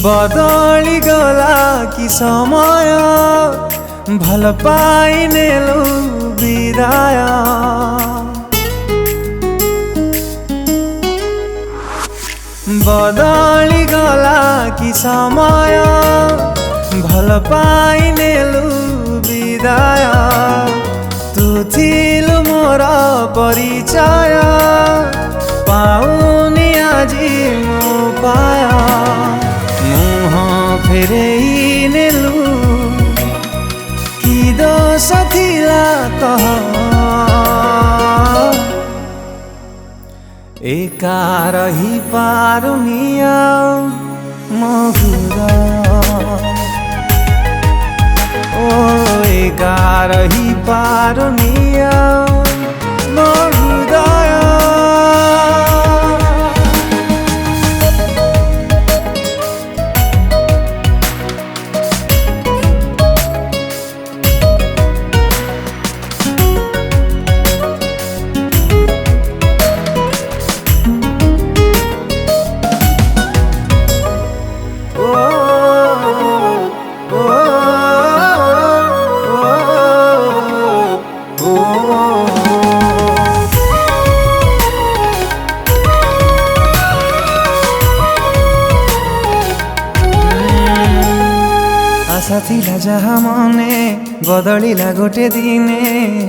बदली गला कि समय भल पाई नेलु विदाय। बदली गला कि समय भल पाई नेलु विदाय। तू थिलु मोर परिचय पाउनी आजी मो पाया। मुह फेरेई नेलु कि दोष थिला कह। एका रही पारुनी मो हृदय। ओ एका रही पारुनी मो हृदय। आशा थिला जहा मने बदलिला गोटे दिने।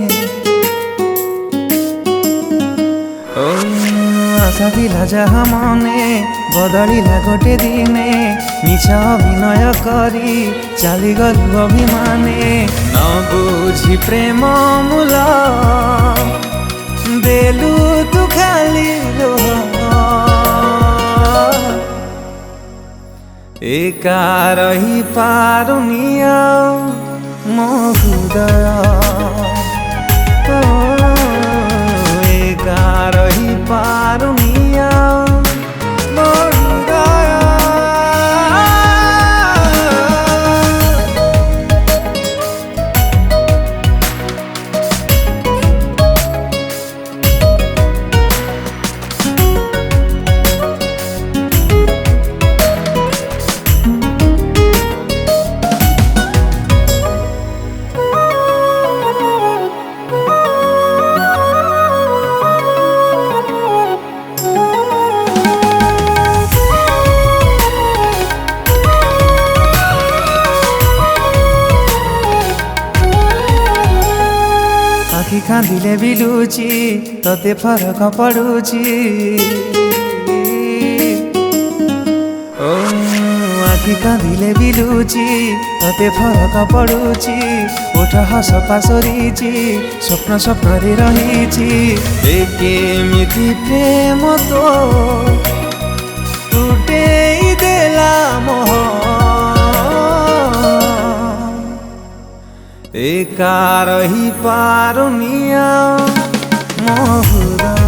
ओ आशा थिला जहा मने बदलिला गोटे दिने। मिछ अभिनय करी चाली गलु अभिमाने। न बुझी प्रेम मूल देलु तू खाली लोह। एका रही पारुनी मो हृदय। एका रही पारुनी मो हृदय। आखि कांदिले बिलुची तते फरक पड़ुची। ओ आखि कांदिले बिलुची तते फरक पड़ुची। ओठ हस पासरीची स्वप्न स्वप्न रे रहीची। केमिति प्रेम तो टूटेई देला मोह। एका रही पारुनी मो हृदय।